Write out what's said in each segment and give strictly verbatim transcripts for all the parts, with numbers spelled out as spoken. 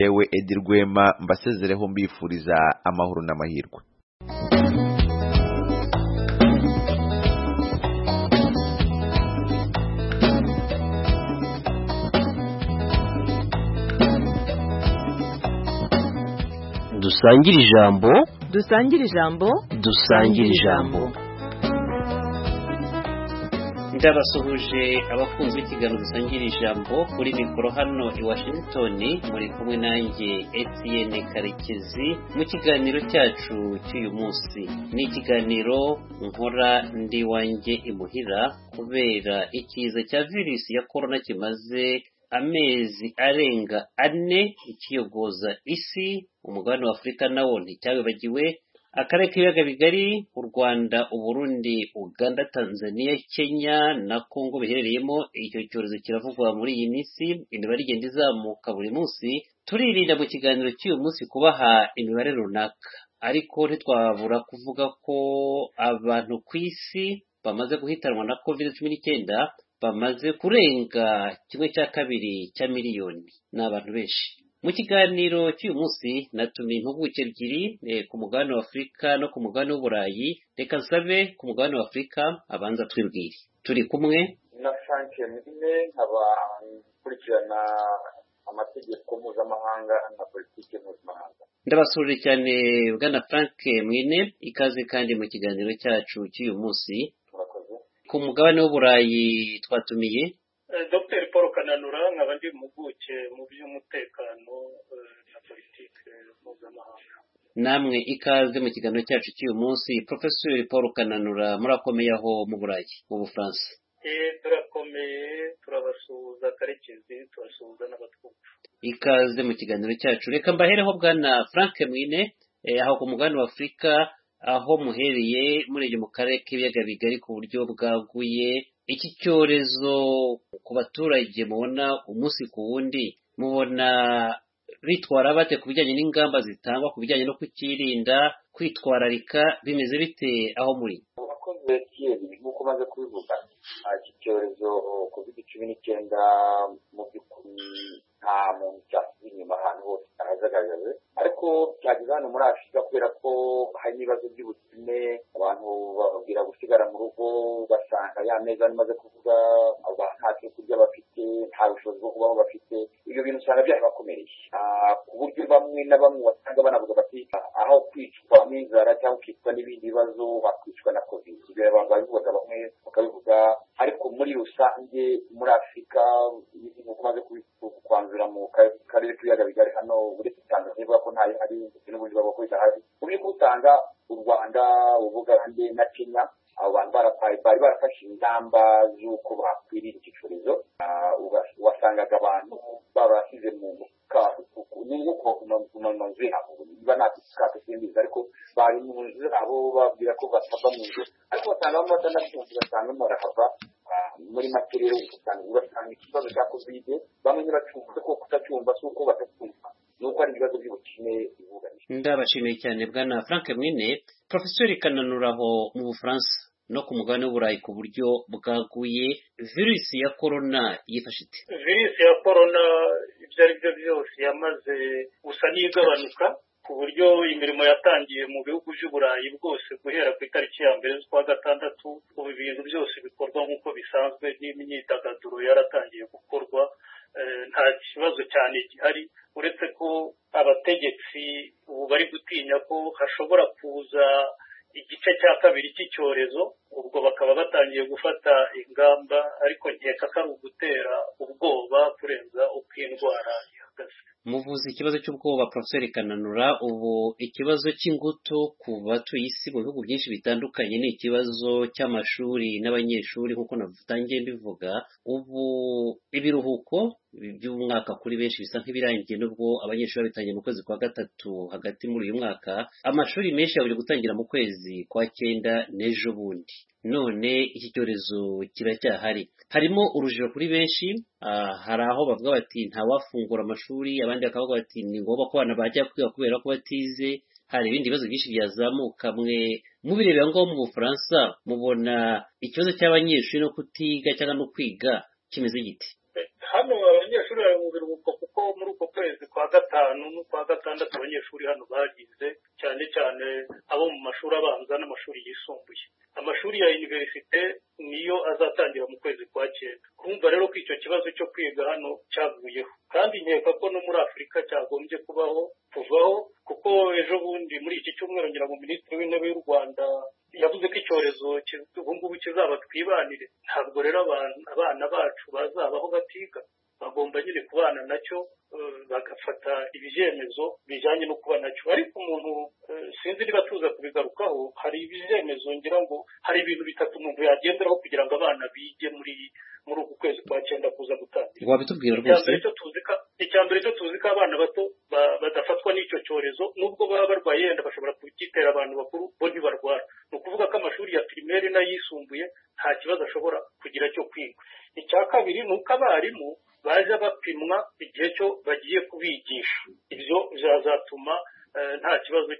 yewe Edi Rwema mbasezereho mbifuriza amahoro n'amahirwe. Dusangire ijambo dusangire ijambo dusangire ijambo ndabasuhuje abakunzi b'ikiganiro dusangira ijambo kuri mikoro hano i Washington, muri kumwe nanjye Etienne Karekezi mu kiganiro cyacu cy'uyu munsi. Ni ikiganiro nkora ndi wanjye imuhira kubera ikiza cya virusi ya corona kimaze amezi arenga ane ikiyogoza isi. Umugabane wa Afurika nawo nticyabibagiwe, akarere k'ibiyaga bigari u Rwanda, u Burundi, Uganda, Tanzania, Kenya na Kongo biherereyemo icyo cyorezo kiravugwa muri iyi minsi. Imibare igenda izamuka buri munsi. Turirinda mu kiganiro cy'uyu munsi kubaha imibare runaka, ariko ntitwabura kuvuga ko abantu ku isi bamaze guhitanwa na covid cumi n'icyenda bamaze kurenga kimwe cya kabiri cya miliyoni. Ni abantu benshi. Mu kiganiro cy'uyu munsi natumiye impuguke ebyiri e, ku mugabane wa Afurika no ku mugabane w'Uburayi. Reka nsabe ku mugabane wa Afurika abanza twibwire. Turi kumwe na Frank Mwine, nkaba nkurikirana amategeko mpuzamahanga na politiki mpuzamahanga. Ndabasuje cyane bwana Frank Mwine, ikaze kandi mu kiganiro cyacu cy'uyu munsi. Murakoze. Ku mugabane w'Uburayi twatumiye Doctor Paul Kananura, nkaba ndi impuguke mu by'umutekano na politiki mpuzamahanga. Namwe ikaze mu kiganiro cyacu cy'uyu munsi. Professor Paul Kananura, murakomeye aho mu Burayi, mu Bufaransa? Eh, turakomeye, turabasuhuza Karekezi, turasuhuza n'abatwumva. Ikaze mu kiganiro cyacu. Reka mbahereho bwana Frank Mwine, eh, aho ku mugabane wa Afurika, aho muhereye muri mu karere k'ibiyaga bigari ku buryo bwaguye. Iki cyorezo ku baturage mubona umunsi ku wundi, mubona bitwara bate ku bijyanye n'ingamba zitangwa ku bijyanye no kukirinda, kwitwararika, bimeze bite aho muri? Abakozi Etienne, nk'uko umaze kubivuga, iki cyorezo covid cumi n'icyenda mu by'ukuri nta muntu cyasize inyuma, ahantu hose arajagagaje, ariko cyageze hano muri Afurika kubera ko hari n'ibibazo by'ubukene. Abantu bababwira gusigara mu rugo, basanga ya meza nimaze kuvuga, abantu nta cyo kurya bafite, nta bushobozi bwo kubaho bafite. Ibyo bintu usanga byabakomereye ku buryo bamwe na bamwe wasanga banavuga bati aho kwicwa n'inzara cyangwa kwicwa n'ibindi bibazo bakwicwa na covid. Ibyo abantu babivuga, bamwe bakabivuga, ariko muri rusange muri Afurika nk'uko umaze kwanzura mu karere k'ibiyaga bigari hano uretse Tanzania ivuga ko ntayo hari, ndetse n'ubundi bavuga ko idahari. Mu by'ukuri usanga u Rwanda, Ubugande na Kenya, abo bantu bari barafashe ingamba z'uko bakwirinda iki cyorezo. Wasangaga abantu barasize mu kato n'uko mu mazu yabo, niba nta kato simbizi, ariko bari mu nzu abo babwira ko batava mu nzu, ariko basanga bamwe batanacyumva, ugasanga barahava. Muri make rero usanga ugasanga ikibazo cya covid bamwe ntibacyumva, ko kutacyumva si uko batacyumva, ni uko ari ibibazo by'ubukene bibugarije. Ndabashimiye cyane bwana Frank Mwine. Professor Kananura, aho mu Bufaransa no ku mugabane w'Uburayi ku buryo bwaguye, virusi ya corona yifashe ite? Virusi ya corona ibyo ari byo byose yamaze gusa n'igabanuka, ku buryo imirimo yatangiye mu bihugu by'Uburayi bwose guhera ku itariki ya mbere z'ukwa gatandatu. Ubu ibintu byose bikorwa nk'uko bisanzwe, n'imyidagaduro yaratangiye gukorwa. Nta kibazo cyane gihari, uretse ko abategetsi ubu bari gutinya ko hashobora kuza igice cya kabiri cy'icyorezo, ubwo bakaba batangiye gufata ingamba, ariko nkeka ko ari ugutera ubwoba kurenza uko indwara ihagaze. Muvuze ikibazo cy'ubwoba Professor Kananura, ubu ikibazo cy'ingutu ku batuye isi mu bihugu byinshi bitandukanye ni ikibazo cy'amashuri n'abanyeshuri, nk'uko navutangiye mbivuga. Ubu ibiruhuko by'umwaka kuri benshi bisa nk'ibirangiye, nubwo abanyeshuri babitangiye mu kwezi kwa gatatu hagati muri uyu mwaka. Amashuri menshi yaje gutangira mu kwezi kwa cyenda n'ejo bundi. None iki cyorezo kiracyahari, harimo urujijo kuri benshi. Uh, hari aho bavuga bati ntawafungura amashuri, abandi bakavuga bati ni ngombwa ko abana bajya kwiga kubera ko batize. Hari ibindi bibazo byinshi byazamuka. Mwe mubirebera ngo mu Bufaransa mubona ikibazo cy'abanyeshuri no kutiga cyangwa no kwiga kimeze giti? hano abanyeshuri bari mu biruhuko kuko muri uko kwezi kwa gatanu n'ukwa gatandatu abanyeshuri hano bagize cyane cyane abo mu mashuri abanza n'amashuri yisumbuye. Amashuri ya universite niyo azatangira mu kwezi kwa cyenda. Kumva rero ko icyo kibazo cyo kwiga hano cyavuyeho, kandi nkeka ko no muri Afurika cyagombye kubaho kuvaho, kuko ejo bundi muri iki cyumweru ngira ngo Minisitiri w'Intebe y'u Rwanda yavuze ko icyorezo ubu ngubu kizaba twibanire. Ntabwo rero abana bacu bazabaho batiga, bagomba nyine kubana nacyo, bagafata ibyemezo bijyanye no kuba nacyo. Ariko umuntu sinzi niba tuza kubigarukaho, hari ibyemezo ngira ngo hari ibintu bitatu umuntu yagenderaho kugira ngo abana bige muri muri uku kwezi kwa cyenda kuza gutangira. Wabitubwira rwose. Icya mbere cyo tuzi ko abana bato badafatwa n'icyo cyorezo, nubwo baba barwaye yenda bashobora kugitera abantu bakuru, bo ntibarwara. Ni ukuvuga ko amashuri ya primaire n'ayisumbuye nta kibazo ashobora kugira cyo kwiga. Icya kabiri ni uko abarimu baje bapimwa igihe cyo bagiye kubigisha. Ibyo byazatuma nta kibazo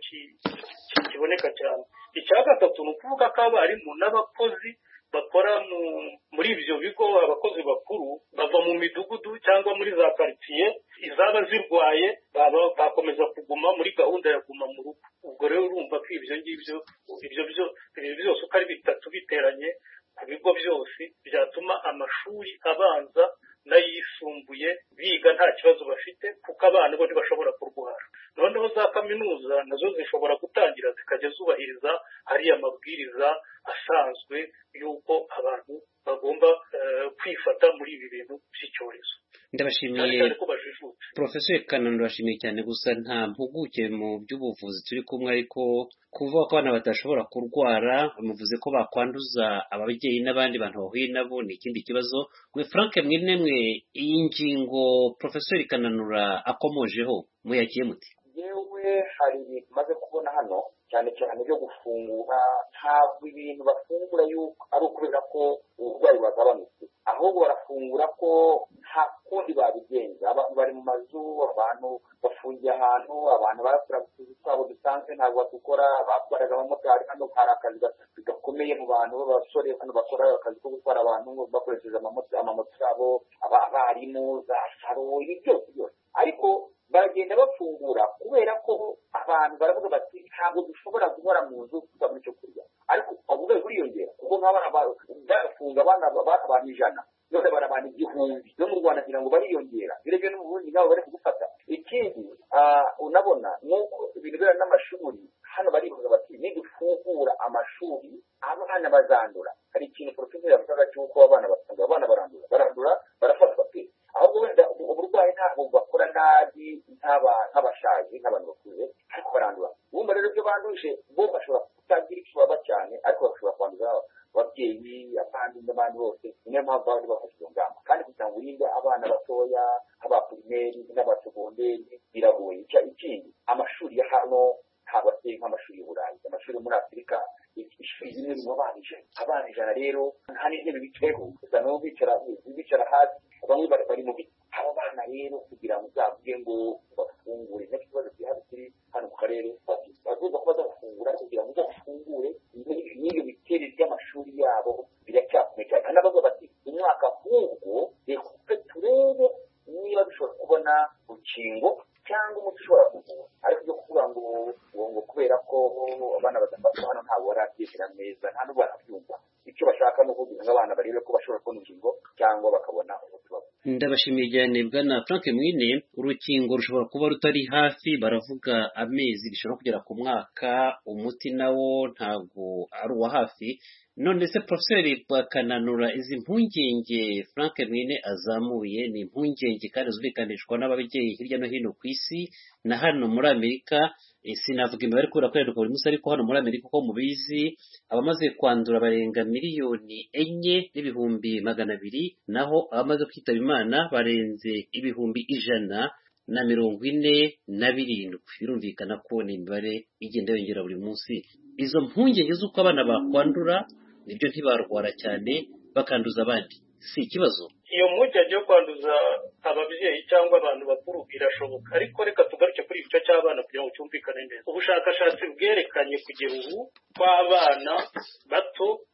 kiboneka cyane. Icya gatatu ni ukuvuga ko abarimu n'abakozi bakora muri ibyo bigo, abakozi bakuru bava mu midugudu cyangwa muri za quartier, izaba zirwaye bakomeza kuguma muri gahunda ya guma mu rugo. Ubwo rero urumva ko ibyo ngibyo ibyo byose uko ari bitatu biteranye ku bigo byose byatuma amashuri abanza n'ayisumbuye biga nta kibazo bafite, kuko abana bo ntibashobora kurwara. Noneho za kaminuza nazo zishobora gutangira zikajya zubahiriza hariya mabwiriza asanzwe y'uko abantu bagomba kwifata muri ibi bintu by'icyorezo. Ndabashimiye Professor Kananura, ndabashimiye cyane. Gusa nta mpuguke mu by'ubuvuzi turi kumwe, ariko kuvuga ko abana badashobora kurwara, muvuze ko bakwanduza ababyeyi n'abandi bantu bahuye nabo, ni ikindi kibazo. Mwe Frank mwene mwe, iyi ngingo Professor Kananura akomojeho muyakiye muti? Yewe hari ibintu maze kubona hano, cyane cyane byo gufungura. Ntabwo ibintu bafungura yuko ari ukubera ko uburwayi bwagabanutse, ahubwo barafungura ko nta kundi babigenza. Abantu bari mu mazu, abantu bafungiye ahantu, abantu barakora utuzi twabo dusanzwe ntabwo badukora. Batwaraga abamotari, hano hari akazi gakomeye mu bantu b'abasore hano bakora akazi ko gutwara abantu bakoresheje amamoto yabo, abarimu, za saro, ibi byose byose. Ariko bagenda bafungura kubera ko abantu baravuga bati ntabwo dushobora guhora mu nzu tugabanya icyo kurya. Ariko uburwayi buriyongera kuko nk'abana barafunga abana abantu ijana, none barabana igihumbi. No mu Rwanda kugira ngo bariyongera, birebye no mu Burundi nabo bari kugufata. Ikindi unabona nuko ibintu bera n'amashuri hano barivuga bati nidufungura amashuri abana bazandura. Hari ikintu Professor yavuga cy'uko abana bafunga abana barandura barandura barafatwa pe. Ahubwo wenda uburwayi ntabwo bakora nabi nk'abashaje nk'abantu bakuze, ariko barandura. Bumva rero ibyo banduje bo bashobora kutagira icyo baba cyane, ariko bashobora kwanduza ababyeyi, abandi n'abandi bose. Niyo mpamvu bari bafashe iyo ngamba, kandi kugira ngo urinde abana batoya nk'abapirimeri n'abasegonderi biragoye. Ikindi amashuri ya hano ntabwo ateye nk'amashuri y'Uburayi. Amashuri muri Afurika ishuri rimwe ririmo abana ijana. Abana ijana rero nta n'intebe bicayeho, gusa nabo bicara bicara hasi, bamwe bari mu biti. Abo bana rero kugira ngo uzavuge ngo bafungure, nacyo kibazo gihari kiri hano mu karere. Bagomba kuba bazafungura kugira ngo uzafungure n'iyo miterere y'amashuri yabo biracyakomeye cyane. Kandi abavuga bati umwaka ahubwo reka turebe niba dushobora kubona urukingo cyangwa umuti ushobora kuvura. Ariko ibyo kuvuga ngo ngo kubera ko abana badafatwa hano ntabwo barabyemera neza, nta n'ubwo barabyumva. Icyo bashaka ni ukugira ngo abana barebe ko bashobora kubona urukingo cyangwa bakabona umuti wabo. Ndabashimiye cyane bwana Frank Mwine. Urukingo rushobora kuba rutari hafi, baravuga amezi bishobora kugera ku mwaka, umuti nawo ntabwo ari uwa hafi. None se Professor Kananura, izi mpungenge Frank Mwine azamuye ni impungenge kandi zumvikanishwa n'ababyeyi hirya no hino ku isi na hano muri Amerika. Sinavuga imibare kubera ko yaduka buri munsi, ariko hano muri Amerika uko mubizi abamaze kwandura barenga miliyoni enye n'ibihumbi magana abiri, naho abamaze kwitaba Imana barenze ibihumbi ijana na mirongo ine na birindwi. Birumvikana ko ni imibare igenda yongera buri munsi. Izo mpungenge z'uko abana bakwandura nibyo ntibarwara cyane bakanduza abandi, si ikibazo. Iyo mpungenge yo kwanduza ababyeyi cyangwa abantu bakuru irashoboka, ariko reka tugaruke kuri icyo cy'abana kugira ngo cyumvikane neza. Ubushakashatsi bwerekanye kugera ubu ko abana bato ku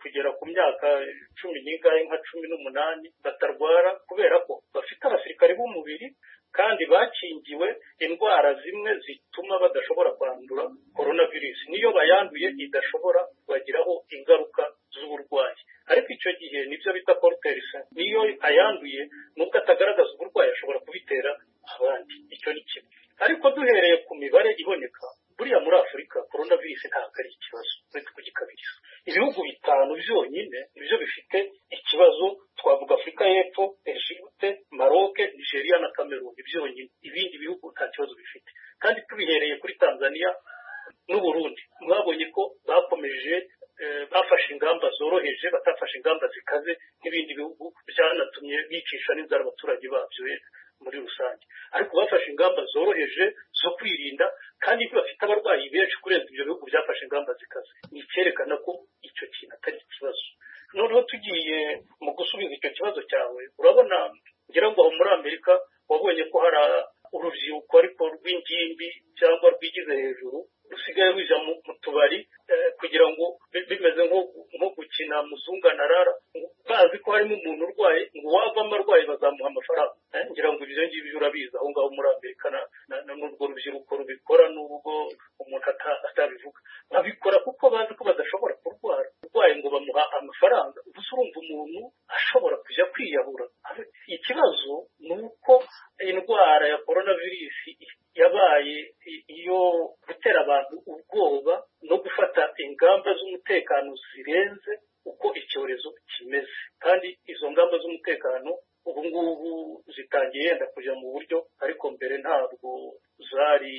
kugera ku myaka cumi n'ingahe nka cumi n'umunani batarwara kubera ko bafite abasirikare b'umubiri kandi bakingiwe indwara zimwe zituma badashobora kwandura coronavirus niyo bayanduye idashobora kubagiraho ingaruka z'uburwayi ariko icyo gihe nibyo bita porterisa niyo ayanduye nubwo atagaragaza uburwayi ashobora kubitera abandi icyo ni kimwe ariko duhereye ku mibare iboneka buriya muri Afurika coronavirus ntabwo ari ikibazo uretse kugikabiriza ibihugu bitanu byonyine nibyo bifite ikibazo twavuga Afurika y'Epfo Egypte Maroc Nigeria na Cameroon byonyine ibindi bihugu nta kibazo bifite kandi tubihereye kuri Tanzania n'u Burundi mwabonye ko bakomeje bafashe ingamba zoroheje batafashe ingamba zikaze n'ibindi bihugu byanatumye bicisha n'inzara abaturage babyo muri rusange ariko bafashe ingamba zoroheje zo kwirinda kandi bafite abarwayi benshi kurenza ibyo bihugu byafashe ingamba zikaze ni icyerekana ko icyo kintu atari ikibazo noneho tugiye mu gusubiza icyo kibazo cyawe urabona ngira ngo aho muri Amerika wabonye ko hari urubyiruko ariko rw'ingimbi cyangwa rwigize hejuru rusigaye ruja mu tubari kugira ngo bimeze nko gukina muzunganarara bazi ko harimo umuntu urwaye ngo wavamo arwaye bazamuha amafaranga ngira ngo ibyo ngibyo urabizi aho ngaho muri Amerika n'urwo rubyiruko rubikora n'ubwo umuntu atabivuga babikora kuko bazi ko badashobora kurwara urwaye ngo bamuha amafaranga gusa urumva umuntu ashobora kujya kwiyahura ikibazo ni uko indwara ya coronavirus yabaye iyo gutera abantu ubwoba no gufata ingamba z'umutekano zirenze uko icyorezo kimeze kandi izo ngamba z'umutekano ubu ngubu zitangiye yenda kujya mu buryo ariko mbere ntabwo zari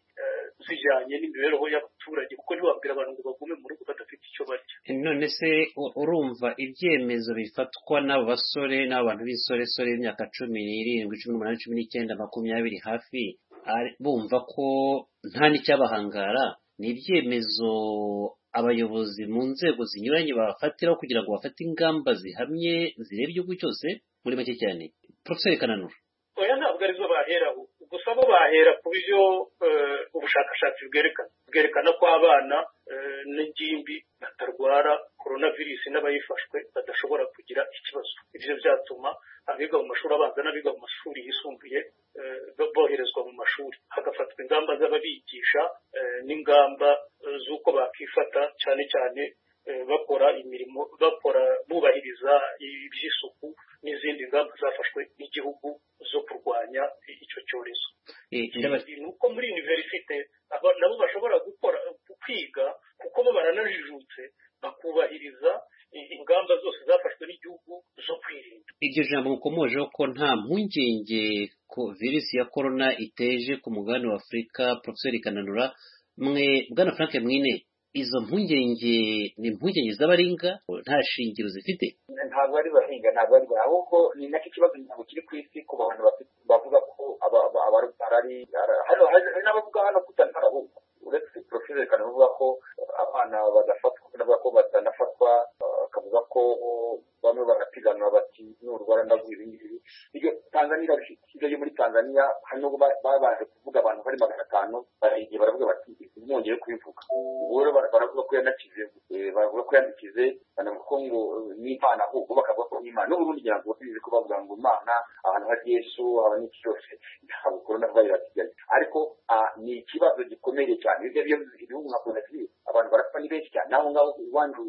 zijyanye n'imibereho y'abaturage kuko ntiwabwira abantu ngo bagume mu rugo badafite icyo barya none se urumva ibyemezo bifatwa n'abo basore n'abantu b'insoresore y'imyaka cumi n'irindwi cumi n'umunani cumi n'icyenda makumyabiri hafi bumva ko nta n'icyabahangara ni ibyemezo abayobozi mu nzego zinyuranye bafatiraho kugira ngo bafate ingamba zihamye zireba igihugu cyose muri make cyane Professor Kananura oya ntabwo arizo baheraho gusa bo bahera ku byo ubushakashatsi bwerekana bwerekana ko abana n'ingimbi batarwara coronavirus n'abayifashwe badashobora kugira ikibazo ibyo byatuma abiga mu mashuri abanza n'abiga mu mashuri yisumbuye boherezwa mu mashuri hagafatwa ingamba z'ababigisha n'ingamba z'uko bakifata cyane cyane bakora imirimo bakora bubahiriza iby'isuku n'izindi ngamba zafashwe n'igihugu zo kurwanya icyo cyorezo ni uko muri universite nabo bashobora gukora kwiga kuko bo baranajijutse bakubahiriza ingamba zose zafashwe n'igihugu zo kwirinda iryo jambo mukomojeho ko nta mpungenge ko virusi ya corona iteje ku mugabane wa Afurika Professor Kananura mwe bwana Frank Mwine izo mpungenge ni impungenge z'abaringa nta shingiro zifite ntabwo ari bahinga ntabwo ari ahubwo ni nacyo kibazo ntabwo kiri ku isi ku bantu bavuga ko abarari hari n'abavuga hano kutantara ahubwo uretse Professor Kananura ko abana badafatwa n'abavuga ko batanafatwa akavuga ko bamwe barapiganwa bati n'urwara ndagwira ibingibi ibyo Tanzania bishyize muri Tanzania hano babaje kuvuga abantu bari magana atanu baragiye baravuga bati mwongeye kubivuga ubwo baravuga ko yanakize baravuga ko yandikize banavuga ko ngo n'Imana ahubwo bakavuga ko n'Imana n'uburundi ngira ngo bizi ko bavuga ngo Imana abantu hari Yesu abantu iki cyose ntabwo coronavirus yari ariko ni ikibazo gikomeye cyane ibyo byo ibihugu nka Brazil abantu barapfa ni benshi cyane naho ngaho iwanyu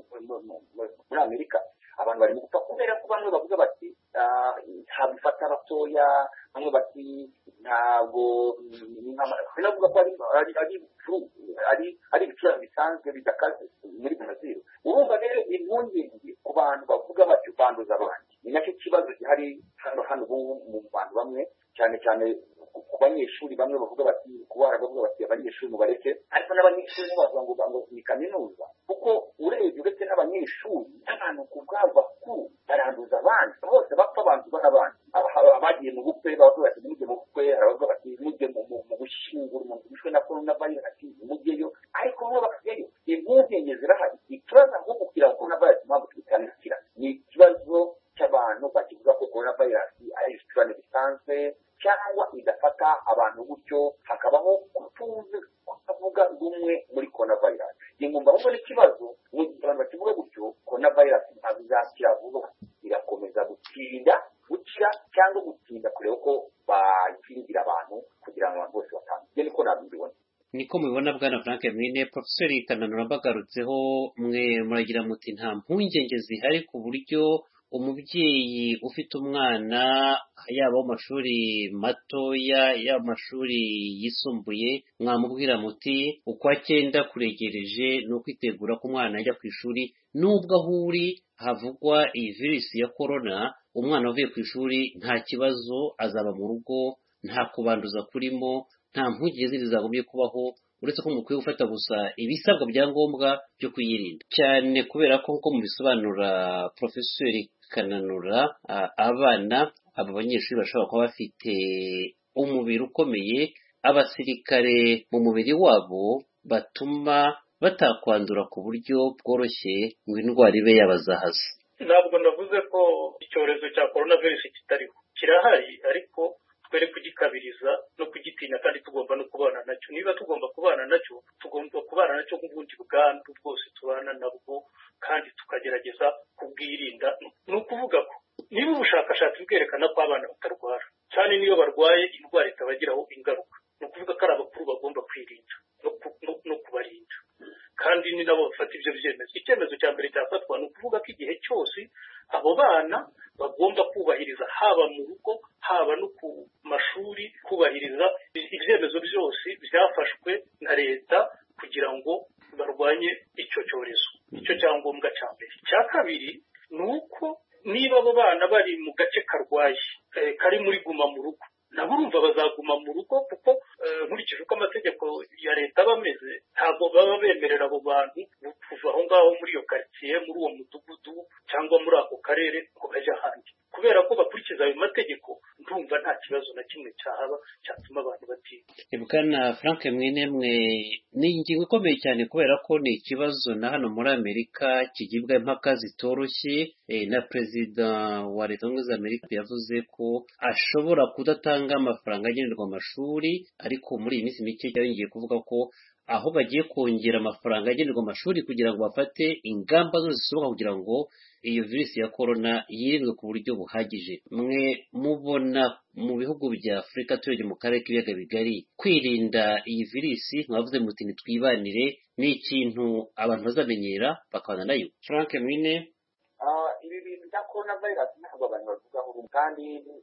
muri Amerika abantu bari mu gupfa kubera ko bamwe bavuga bati ntabwo ifata abatoya bamwe bati ntabwo binavuga ko ari ari ari ibicurane bisanzwe bidakaze muri Brazil urumva rero impungenge ku bantu bavuga bati banduza abandi ni nacyo kibazo gihari hano hano mu bantu bamwe cyane cyane ku banyeshuri bamwe bavuga bati kubara bavuga bati abanyeshuri mubareke ariko n'abanyeshuri bavuga ngo ngo ni kaminuza kuko urebye uretse n'abanyeshuri n'abantu ku bwabo bakuru baranduza abandi bose bapfa abantu n'abandi abagiye mu bukwe bavuga bati mujye mu bukwe aravuga bati mujye mu gushyingura umuntu wishwe na coronavirus mujyeyo ariko bo bakajyayo impungenge zirahari ikibazo ahubwo kugira ngo coronavirus mpamvu twitangira ni ikibazo cy'abantu bakivuga ko coronavirus ari ibicurane bisanzwe cyangwa idafata abantu gutyo hakabaho kutuzi kutavuga rumwe muri coronavirus ingumba ahubwo n'ikibazo mu gihe abantu bakivuga gutyo gatanu ibyo niko nabibona niko mubibona bwana Frank Mwine. Profeseri Kananura mbagarutseho, mwe muragira muti nta mpungenge zihari ku buryo umubyeyi ufite umwana yaba mu mashuri matoya yaba mashuri yisumbuye mwamubwira muti uko agenda kuregereje no kwitegura ko umwana ajya ku ishuri, nubwo aho uri havugwa iyi virusi ya korona, umwana uvuye ku ishuri nta kibazo, azaba mu rugo, nta kubanduza kurimo, nta mpungenge zindi zagombye kubaho, uretse ko mukwiye gufata gusa ibisabwa bya ngombwa byo kuyirinda cyane, kubera ko nko mubisobanura Profeseri Kananura, abana aba banyeshuri bashobora kuba bafite umubiri ukomeye, abasirikare mu mubiri wabo batuma batakwandura ku buryo bworoshye ngo indwara ibe yabazahaza. ntabwo navuze ko icyorezo cya korona virusi kitariho, kirahari, ariko twere kugikabiriza no kugitinya, kandi tugomba no kubana nacyo. Niba tugomba kubana nacyo, tugomba kubana nacyo nk'ubundi bwandu bwose tubana nabwo, kandi tukagerageza kubwirinda. Ni ukuvuga ko niba ubushakashatsi bwerekana ko abana batarwara, cyane niyo barwaye indwara itabagiraho ingaruka, ni ukuvuga ko ari abakuru bagomba kwirinda no kubarinda, kandi ni nabo bafata ibyo byemezo. Icyemezo cya mbere cyafatwa ni ukuvuga ko igihe cyose abo bana bagomba kubahiriza, haba mu rugo haba no ku mashuri, kubahiriza ibyemezo byose byafashwe na leta kugira ngo barwanye icyo cyorezo. Icyo cyangombwa cya mbere. Icya kabiri ni uko niba abo bana bari mu gace karwaye, kari muri guma mu rugo, nabo urumva bazaguma mu rugo, kuko nkurikije uko amategeko ya leta aba ameze, ntabwo baba bemerera abo bantu kuva aho ngaho muri iyo karitsiye, muri uwo mudugudu cyangwa muri ako karere ngo bajye ahandi. Kubera ko bakurikiza ayo mategeko, ndumva nta kibazo na kimwe cyahaba cyatuma abantu batinya. Bwana Frank Mwine, mwe ni ingingo ikomeye cyane, kubera ko ni ikibazo na hano muri Amerika kigibwa impaka zitoroshye. E, na perezida wa leta zunze Amerika yavuze ko ashobora kudatanga amafaranga agenerwa amashuri, ariko muri iyi minsi mike yongeye kuvuga ko aho bagiye kongera amafaranga agenerwa amashuri kugira ngo bafate ingamba zose zishoboka kugira ngo iyo virusi ya korona yirindwe ku buryo buhagije. Mwe mubona mu bihugu bya Afurika tuyoje mu karere k'ibiyaga bigari kwirinda iyi virusi, mwavuze muti nitwibanire, ni ikintu abantu bazamenyera bakabana nayo. Frank Mwine, ibi bintu bya korona virusi ntabwo abantu bavugaho, kandi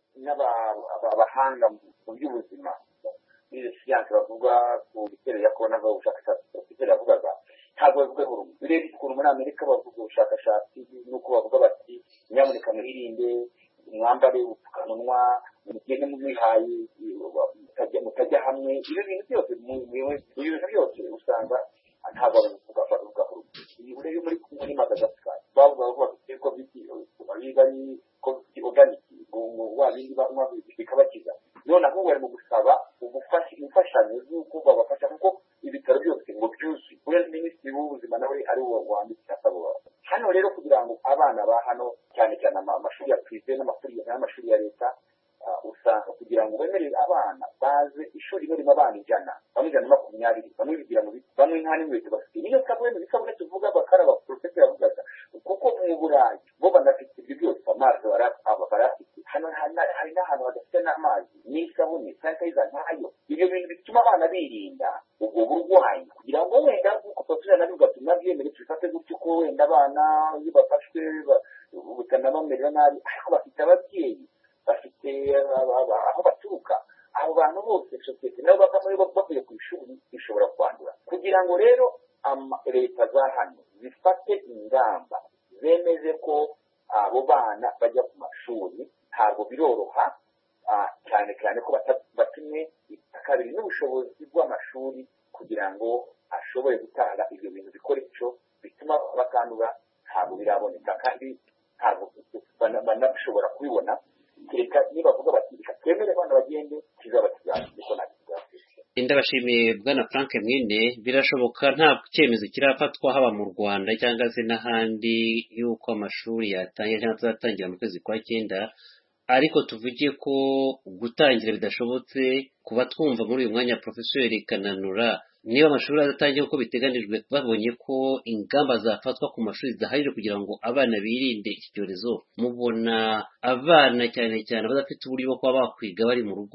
n'abahanga mu by'ubuzima muri siyansi bavuga ku bitero ya korona virusi, ubushakashatsi ku bitero yavugaga, ntabwo bavugaho rumwe. Urebye ukuntu muri Amerika bavuga ubushakashatsi nuko bavuga bati nyamuneka mwirinde, mwambare ubupfukamunwa, mugende mwihaye, mutajya hamwe. Ibyo bintu byose ibintu byose usanga ntabwo bavuga bavugaho rumwe. Urebye muri muri Madagascar bavuga bavuga ko bari covid organic wabindi bamwe bikabakiza, none aho bari mu gusaba ubufasha imfashanyo z'uko babafasha, kuko ibitaro byose ngo byuzuye. Kubera minisitiri w'ubuzima nawe ari wo wanditse asaba hano rero kugira ngo abana ba hano, cyane cyane amashuri ya prive n'amashuri ya leta, usanga kugira ngo bemerere abana baze ishuri rimwe ririmo abana ijana, bamwe ijana na makumyabiri, bamwe bigira mu biti, bamwe nta n'inkweto bafite. Niyo sabune bisabune tuvuga bakaraba, porofeseri yavugaga, kuko mu Burayi bo banafite ibyo byose, amazi barafite. Hano hari n'ahantu hadafite n'amazi n'isabune sanitayiza ntayo. Ibyo bintu bituma abana birinda ubwo burwayi, kugira ngo wenda nk'uko porofeseri nabivuga tunabyemere tubifate gutyo, ko wenda abana iyo bafashwe butanabamerera nabi, ariko bafite ababyeyi, bafite aho baturuka, abo bantu bose sosiyete nabo bakaba bavuye ku ishuri bishobora kwandura. Kugira ngo rero leta za hano zifate ingamba zemeze ko abo bana bajya ku mashuri, ntabwo biroroha, cyane cyane ko batumwe kabiri n'ubushobozi bw'amashuri kugira ngo ashobore gutanga ibyo bintu bikoresho bituma bakandura, ntabwo biraboneka, kandi ntabwo banashobora kubibona. Reka niba bavuga bati reka twemere abana bagende, kizaba kizaza niko nakizaza. Ndabashimiye Bwana Frank Mwine. Birashoboka nta cyemezo kirafatwa haba mu Rwanda cyangwa se n'ahandi yuko amashuri yatangira cyangwa tuzatangira mu kwezi kwa cyenda, ariko tuvuge ko gutangira bidashobotse. Kuba twumva muri uyu mwanya Profeseri Kananura, niba amashuri adatangiye uko biteganijwe, babonye ko ingamba zafatwa ku mashuri zidahagije kugira ngo abana birinde iki cyorezo, mubona abana cyane cyane badafite uburyo bwo kuba bakwiga bari mu rugo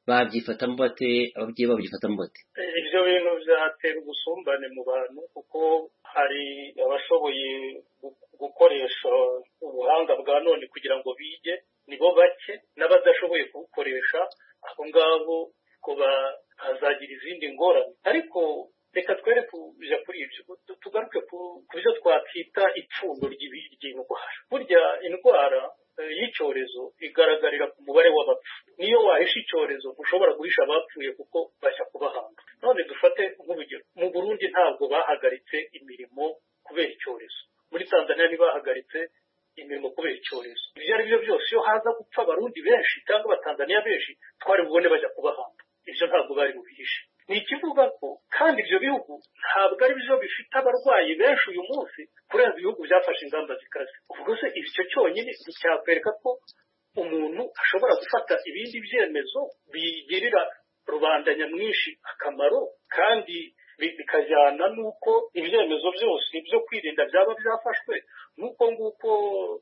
babyifatamo bate ababyeyi babo babyifatamo bate? ibyo bintu byatera ubusumbane mu bantu kuko hari abashoboye gukoresha ubuhanga bwa none kugira ngo bige nibo bake, n'abadashoboye kubukoresha abo ngabo ko bazagira izindi ngorane. ariko reka twere kuja kuri ibyo tugaruke ku byo twakwita ipfundo ry'indwara. burya indwara y'icyorezo igaragarira ku mubare w'abapfu. niyo wahisha icyorezo ushobora guhisha abapfuye kuko bashya kubahanga. none dufate nk'urugero, mu Burundi ntabwo bahagaritse imirimo kubera icyorezo, muri Tanzania ntibahagaritse imirimo kubera icyorezo. ibyo ari byo byose iyo haza gupfa abarundi benshi cyangwa abatanzaniya benshi twari bubone bajya kubahanga. ibyo ntabwo bari bubihishe. ni ikivuga ko kandi ibyo bihugu ntabwo ari byo bifite abarwayi benshi uyu munsi kurenza ibihugu byafashe ingamba zikaze. ubwo se icyo cyonyine cyakwereka ko umuntu ashobora gufata ibindi byemezo bigirira rubanda nyamwinshi akamaro, kandi bikajyana n'uko ibyemezo byose byo kwirinda byaba byafashwe. n'uko nguko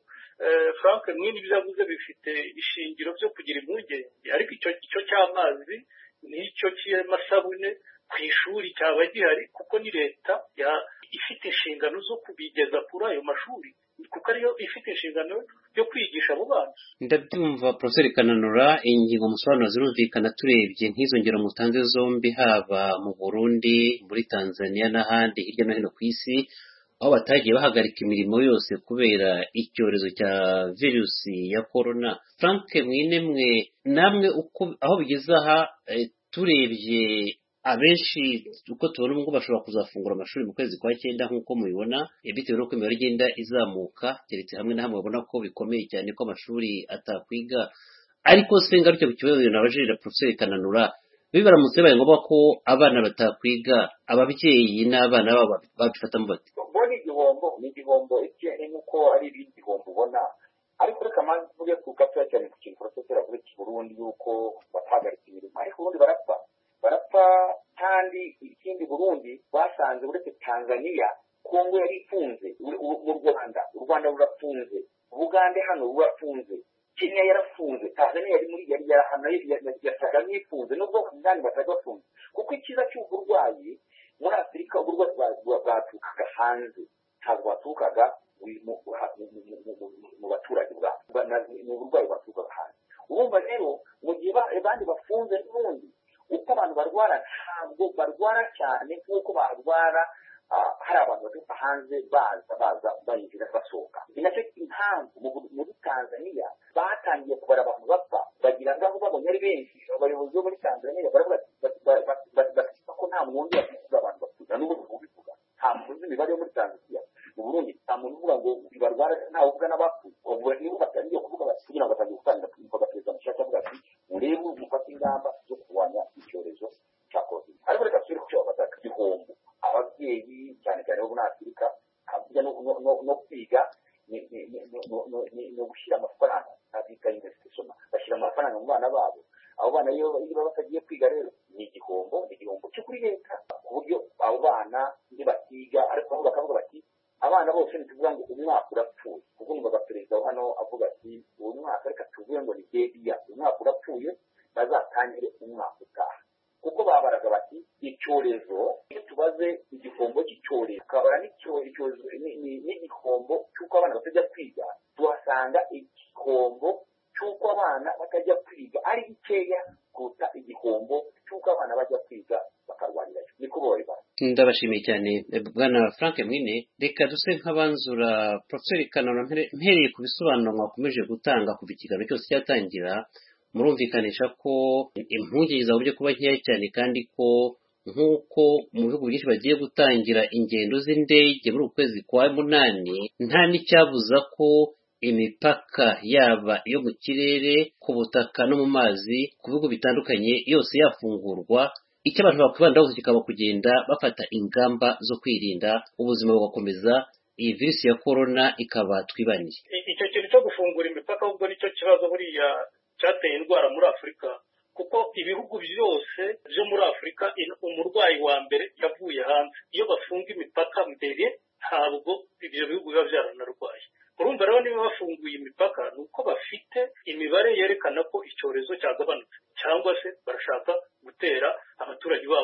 Frank Mwini ibyo yavuze bifite ishingiro byo kugira impungenge, ariko icyo cy'amazi n'icyo cy'amasabune ku ishuri cyaba gihari kuko ni leta ifite inshingano zo kubigeza kuri ayo mashuri, kuko ariyo ifite inshingano yo kwigisha abo bana. Ndabyumva Professor Kananura, ingingo musobanuro zirumvikana turebye nk'izo ngero mutanze zombi, haba mu Burundi, muri Tanzania n'ahandi hirya no hino ku isi, aho batagiye bahagarika imirimo yose kubera icyorezo cya virusi ya corona. Frank Mwine mwe namwe uko aho bigeze aha, e, turebye abenshi uko tubona ngo bashobora kuzafungura amashuri mu kwezi kwa cyenda nk'uko mubibona, e, bitewe n'uko imibare igenda izamuka, keretse hamwe na hamwe babona ko bikomeye cyane ko amashuri atakwiga. ariko se ngaruke ku kibazo nabajije Professor Kananura, bibaramutse baye ngombwa ko abana batakwiga, ababyeyi n'abana babo babifatamo bati? Boni igihombo ni igihombo iki nk'uko ari ibindi igihombo ubona. ariko reka manzi mvuge ku gato cyane ku kintu Professor avuze ki Burundi yuko batahagaritse imirimo, ariko Burundi barapfa barapfa kandi ikindi Burundi basanze uretse Tanzania, Kongo yari ifunze, mu Rwanda u Rwanda rurafunze, Bugande hano rurafunze, Kenya yarafunze, Tanzania yari muri yari yarahana yasaga n'ifunze, nubwo kandi batagafunze. kuko ikiza cy'uburwayi muri Afurika uburwayi bwatukaga hanze, ntabwo batukaga mu baturage bwabo, ni uburwayi batukaga hanze. urumva rero mu gihe abandi bafunze n'ubundi uko abantu barwara ntabwo barwara cyane nk'uko barwara hari abantu baturuka hanze baza baza bayinjira basohoka. ni nacyo impamvu muri Tanzania batangiye kubara abantu bapfa, bagira ngaho babonye ari benshi. abayobozi bo muri Tanzania baravuga ko nta muntu yavuga abantu bapfuza, n'ubu ubivuga nta muntu uzi imibare yo muri Tanzania. mu Burundi nta muntu uvuga ngo barwara ntawe uvuga n'abapfuye. ubwo nibo batangiye kuvuga bati kugira ngo batangiye gutangira kuvuga perezida mushaka avuga ati murebe mufate ingamba zo kurwanya icyorezo cya covid. ariko reka turi ku cyo bataka igihombo ababyeyi cyane cyane bo muri Afurika habya no kwiga no gushyira amafaranga abika investisoma, bashyira amafaranga mu bana babo. abo bana iyo batagiye kwiga rero ni igihombo, ni igihombo cyo kuri leta, ku buryo abo bana ntibatiga. ariko bamwe bakavuga bati abana bose ntituvuga ngo umwaka urapfuye, kuko numvaga perezida hano avuga ati uyu mwaka reka tuvuge ngo ni debiya, umwaka urapfuye bazatangire umwaka utaha. kuko babaraga bati icyorezo, iyo tubaze igihombo cy'icyorezo tukabara n'icyorezo n'igihombo cy'uko abana batajya kwiga, tuhasanga igihombo cy'uko abana batajya kwiga ari gikeya kuruta igihombo cy'uko abana bajya kwiga bakarwanira. niko babibara. Ndabashimiye cyane bwana Frank Mwine. Reka duse nk'abanzura Professor Kananura, mpereye ku bisobanuro mwakomeje gutanga kuva ikiganiro cyose cyatangira, murumvikanisha ko impungenge za buryo kuba nkeya cyane, kandi ko nk'uko mu bihugu byinshi bagiye gutangira ingendo z'indege muri ukwezi kwa munani, nta n'icyabuza ko imipaka yaba iyo mu kirere, ku butaka no mu mazi, ku bihugu bitandukanye yose yafungurwa. icyo abantu bakwibandaho kikaba kugenda bafata ingamba zo kwirinda, ubuzima bugakomeza, iyi virusi ya corona ikaba twibaniye. icyo kintu cyo gufungura imipaka ahubwo nicyo kibazo buriya cyateye indwara muri Afurika, kuko ibihugu byose byo muri Afurika umurwayi wa mbere yavuye hanze. iyo bafunga imipaka mbere ntabwo ibyo bihugu biba byaranarwaye. urumva rero niba bafunguye imipaka ni uko bafite imibare yerekana ko icyorezo cyagabanutse, cyangwa se barashaka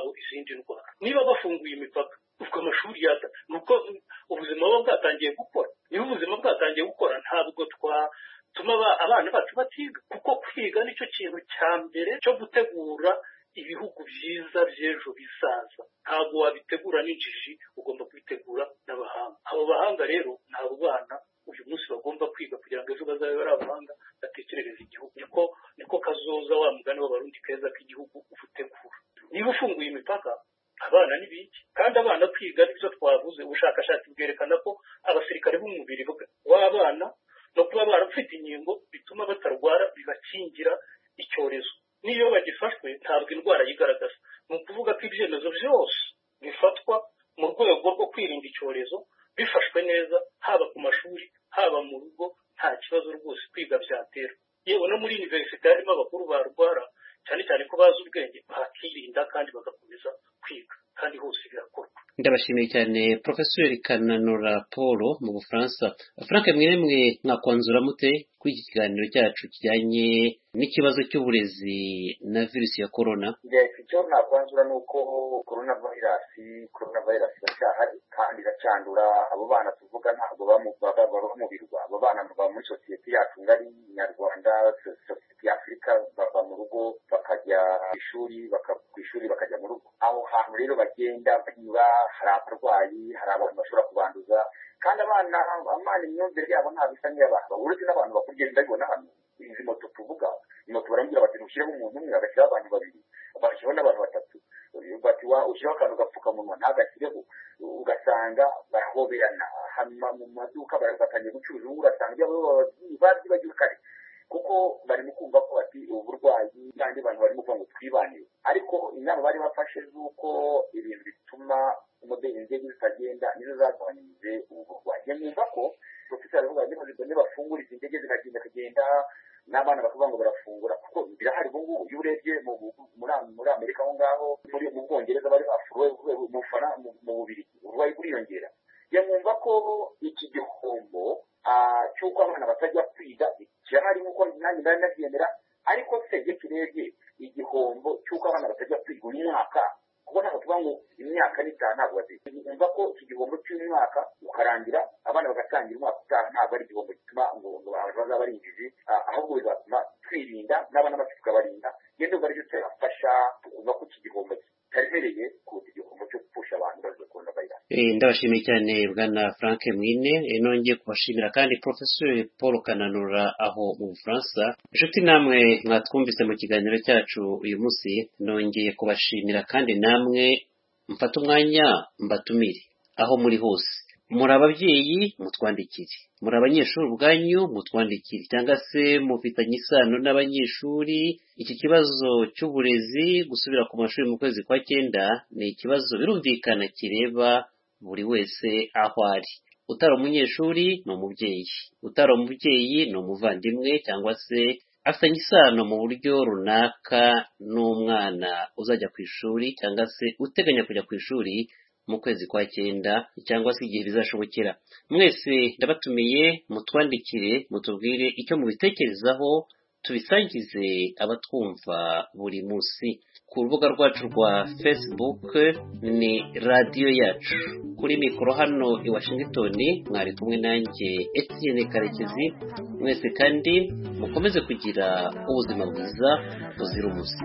iwabo izindi ndwara. Niba bafunguye imipaka ubwo amashuri yata nuko ubuzima bwo bwatangiye gukora. Iyo ubuzima bwatangiye gukora ntabwo twa tuma abana bacu batiga, kuko kwiga nicyo kintu cya mbere cyo gutegura ibihugu byiza by'ejo bizaza. Ntabwo wabitegura n'injiji, ugomba kubitegura n'abahanga. Abo bahanga rero nabo bana uyu munsi bagomba kwiga kugira ngo ejo bazabe bari abahanga batekerereza igihugu. Niko niko kazoza wa mugani w'abarundi keza k'igihugu ufutegura. Niba ufunguye imipaka abana n'ibiki, kandi abana kwiga nibyo twavuze. Ubushakashatsi bwerekana ko abasirikare b'umubiri w'abana no kuba barafite inkingo bituma batarwara, bibakingira icyorezo. Niyo bagifashwe ntabwo indwara yigaragaza. Ni ukuvuga ko ibyemezo byose bifatwa mu rwego rwo kwirinda icyorezo bifashwe neza, haba ku mashuri haba mu rugo, nta kibazo rwose kwiga byatera. Yewe no muri universite harimo abakuru barwara, cyane cyane ko bazi ubwenge, bakirinda kandi bagakomeza kwiga, kandi hose birakorwa. Ndabashimiye cyane Professeur Kananura Paul mu Bufaransa. Frank Mwiremwe, mwakwanzura mute kuri iki kiganiro cyacu kijyanye n'ikibazo cy'uburezi na virusi ya corona? Yes, icyo nakwanzura nuko corona virus corona virus iracyahari kandi iracyandura. Abo bana tuvuga ntabwo bamubaba mu birwa. Abo bana baba muri society yacu ngari nyarwanda, society ya Afrika, bava mu rugo bakajya ishuri, bakakwishuri bakajya mu rugo. Aho hantu rero bagenda banyura, hari abarwayi, hari abantu bashobora kubanduza, kandi abana amana imyumvire yabo ntabwo isa n'iy'abantu. Uretse n'abantu bakugenda babibona hano, izi moto tuvuga, moto barangira bati ntushyireho umuntu umwe, agashyiraho abantu babiri, bagashyiraho n'abantu batatu, bati wa ushyiraho akantu gapfukamunwa ntagashyireho, ugasanga barahoberana. Hanyuma mu maduka barafatanya gucuruza, ugasanga ibyo babyibagiwe kare, kuko barimo kumva ko bati uburwayi kandi abantu barimo kuvuga ngo twibanire. Ariko inama bari bafashe z'uko ibintu bituma umudeli indege zitagenda nizo zagabanyije ubu burwayi. Nyumva ko professor aravuga ngo niba bafungura izi ndege zikagenda kugenda n'abana bakavuga ngo barafungura, kuko birahari ubu ngubu. Iyo urebye muri Amerika aho ngaho, muri mu Bwongereza bari bafuruwe mu fana mu bubiri, uburwayi buriyongera. Nyumva ko iki gihombo cy'uko abana batajya kwiga kirahari nk'uko nanjye ndari nabyemera, ariko se iyo turebye igihombo cy'uko abana batajya kwiga uyu mwaka, kuko ntabwo tuvuga ngo imyaka n'itanu ntabwo baziga. Nyumva ko iki gihombo cy'umwaka ukarangira abana bagatangira umwaka utaha, ntabwo ari igihombo gituma ngo abantu bazaba ari injiji, ahubwo bizatuma twirinda n'abana bacu tukabarinda. Iyo ndumva aricyo turafasha tukumva ko iki gihombo kitaremereye kuruta igihombo cyo gupfusha abantu baje kubona virus. Ndabashimiye cyane bwana Frank Mwine. Nongeye kubashimira kandi Professeur Paul Kananura aho mu Bufaransa. Inshuti namwe mwatwumvise mu kiganiro cyacu uyu munsi, nongeye kubashimira kandi namwe mfata umwanya mbatumire aho muri hose. Muri ababyeyi mutwandikire, muri abanyeshuri ubwanyu mutwandikire, cyangwa se mufitanye isano n'abanyeshuri. Iki kibazo cy'uburezi gusubira ku mashuri mu kwezi kwa cyenda ni ikibazo birumvikana kireba buri wese aho ari. Utari umunyeshuri ni umubyeyi, utari umubyeyi ni umuvandimwe, cyangwa se afitanye isano mu buryo runaka n'umwana uzajya ku ishuri, cyangwa se uteganya kujya ku ishuri mu kwezi kwa cyenda, cyangwa se igihe bizashobokera. Mwese ndabatumiye mutwandikire, mutubwire icyo mubitekerezaho, tubisangize abatwumva buri munsi. Ku rubuga rwacu rwa Facebook ni radiyo yacu. Kuri mikoro hano i Washington mwari kumwe nanjye Etienne Karekezi. Mwese kandi mukomeze kugira ubuzima bwiza buzira umuze.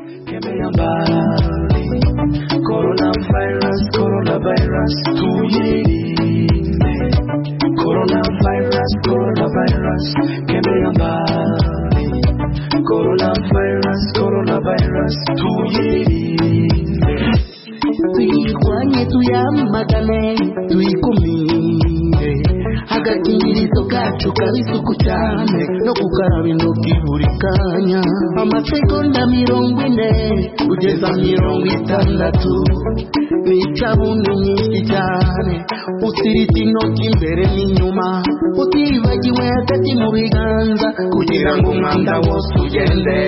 Coronavirus, coronavirus, tuyirinde. Coronavirus, coronavirus, kemea mbali. Coronavirus, coronavirus, tuyirinde. Tuyirwanye tuyamagane, tuyikumire. Agakingirizo kacu kabisuku cyane, no gukaraba intoki buri kanya. Amasegonda mirongo ine kugeza mirongo itandatu, n'isabune nyinshi cyane. Utirita intoki imbere n'inyuma, utibagiwe hagati mu biganza, kugira ngo umwanda wose ugende.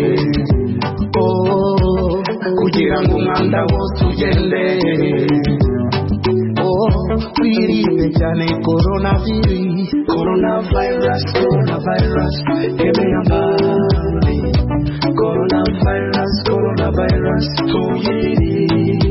Oh, kugira ngo umwanda wose ugende. Twirinde cyane coronavirus, coronavirus, coronavirus, kemea mbali.